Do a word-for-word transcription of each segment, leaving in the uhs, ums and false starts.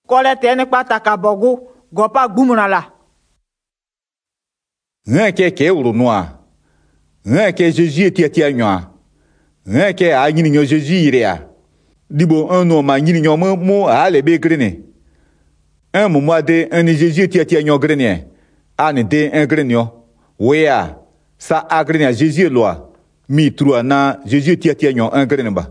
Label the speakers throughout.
Speaker 1: Kole tene pata kabogu gopa gumuna
Speaker 2: Rien que que uru noa. Rien que Jésus tia tia nyoa. Rien que a nyini nyo Jésus irea. Dibo un no ma nyini nyo mo mo a le be grene. Un mo mo de un Jésus tia tia nyo grene. A ne de un grene. Wea sa a grene Jésus loa. Mi trua na Jésus tia tia nyo un grene ba.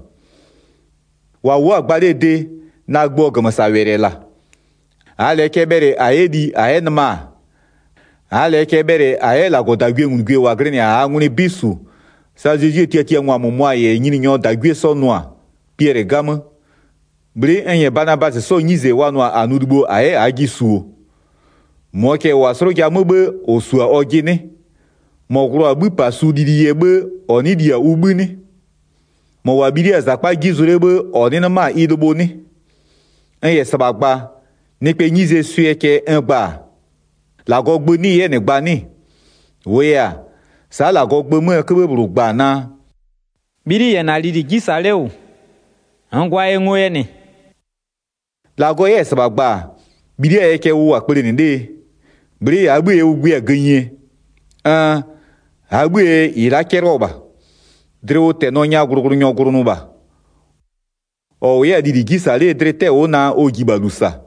Speaker 2: Wa wa gbade de na gbo gama sa were la. Ale kebere a edi a enma. Ale kebere a ela go dagwe ngwe wa grene a nguni bisu. Sa Jésus tia tia nwa mo mo ye nyini nyo dagwe so noa. Pierre gama. Bre enye Barnabas so nyize wa noa anudubo a e agisu. Mo ke wa soro ja mo be osua ogine. Mo gro abu pasu didi ye be oni dia ubu ni. Mo wa biri azakpa gizure be oni na ma idobo ni. Enye sabagba ni pe nyize sue ke engba. La gogbo ni ye ne gba ni. Wea sa la gogbo mo ke be bru gba na.
Speaker 3: Biri ye na lidi gisale o. Angwa e ngoye ni.
Speaker 2: La go ye sabagba biri ye ke wo akpere ni de. Biri abu e ugbe agenye. Ah abu e ira keroba. Drewo te no nya guruguru nyo guru no ba. O ye didi gisale drete ona ogibalusa.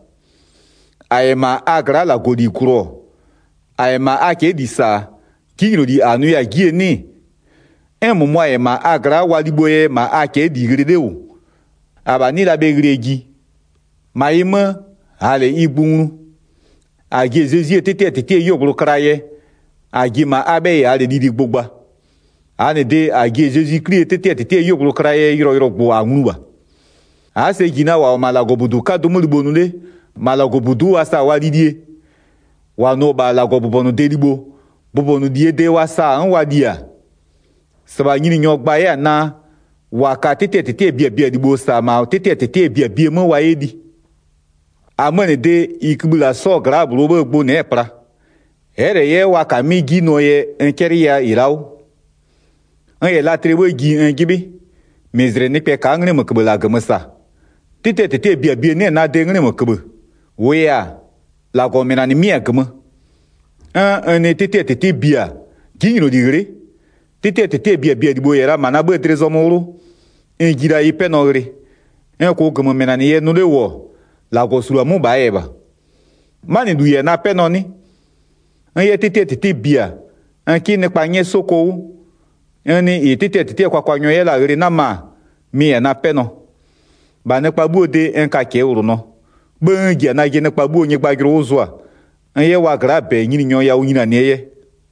Speaker 2: Aema agra la godi kuro. Aema ake disa kiro di anu ya gie ni. Emu mo aema agra waliboye ma ake di gredeu. Aba ni la begregi. Ma ima ale ibunu. Age zezie tete tete yogro kraye. Age ma abe ale didi gbogba. Ane de age zezi kri tete tete yogro kraye yiro yiro gbo anuba. Ase gina wa malagobudu kadomu libonule. Malagobudu asa wadidie. Wano ba lagobubonu delibo. Bubonu die de wasa an wadia. Saba nyini nyogba ya na. Waka tete tete bia bia dibo sa ma tete tete bia bia mo wa edi. Amane de ikubula so grab robo gbo ne pra. Ere ye waka mi gi no ye enkeri ya irau. An ye la trebo gi en gibi. Mezre ne pe ka ngne mkubula gamasa. Tete tete bia bia ne na de ngne mkubu. Wea la gomena ni mia gama. An an tete tete bia gi no digre. Tete tete bia bia dibo yera mana be trezo moro. En gira ipe no gre. En ko gama mena ni ye no le wo. La go sura mu ba eba. Mani du ye na pe no ni. An ye tete tete bia. An ki ne pa nye soko. An ni tete tete kwa kwa nyo ye la gre na ma. Mi ye na pe no. Ba ne pa bu de en ka ke uru no. Ben gia na ge ne pa bu nye gba gro uzwa. An ye wa gra be nyini nyo ya unyina ne ye.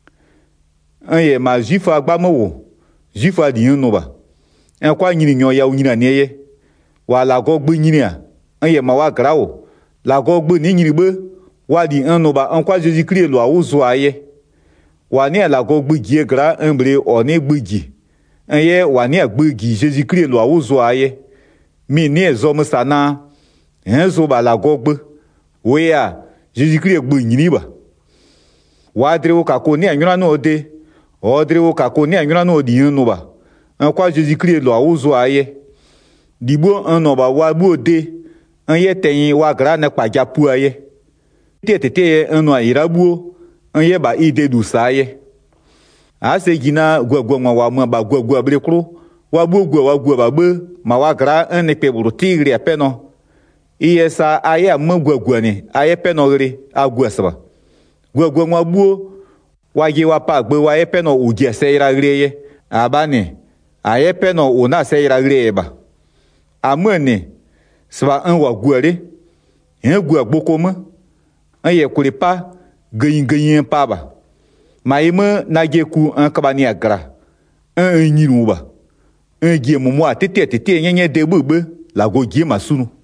Speaker 2: An ye ma jifa agba mo wo. Jifa di no ba. En kwa nyini nyo ya unyina ne ye. Wa la go gbe nyini a. An ye ma wa gra wo. La go gbe ni nyini be. Wa di an no ba an kwa Jésus Christ lo a uzwa ye. Wa ne la go gbe gie gra an bre o ne gbe gi. An ye wa ne gbe gi Jésus Christ lo a uzwa ye. Mi ne zo mo sana. En zo ba la go gbe. Wea Jésus Christ gbe nyini ba. Wa drewo ka ko ne anyuna no de. O drewo ka ko ne anyuna no di no ba. An kwa Jésus Christ lo a uzwa ye. Dibo an no ba wa bu de. An ye teyin wa gra na pa japu aye. Tete tete an no irabu. An ye ba ide du sa ye. Ase gina gwagwa nwa wa mo ba gwagwa bre kro. Wa bu gwa wa gwa ba be ma wa gra an ne pe buru tigre ape no. Iye sa aye mo gwagwa ni aye pe no gre agwa saba. Gwagwa nwa bu wa ge wa pa gbe wa ye pe no uji se ira gre ye. Abane aye pe no una se ira gre ba. Amane saba an wa gware. En gwa gboko mo. An ye kure pa gayin gayin pa ba. Ma yima na ge ku an kabani agra. An nyiru ba. Un gie mo mo tete tete nyenye de bebe la go gie masunu.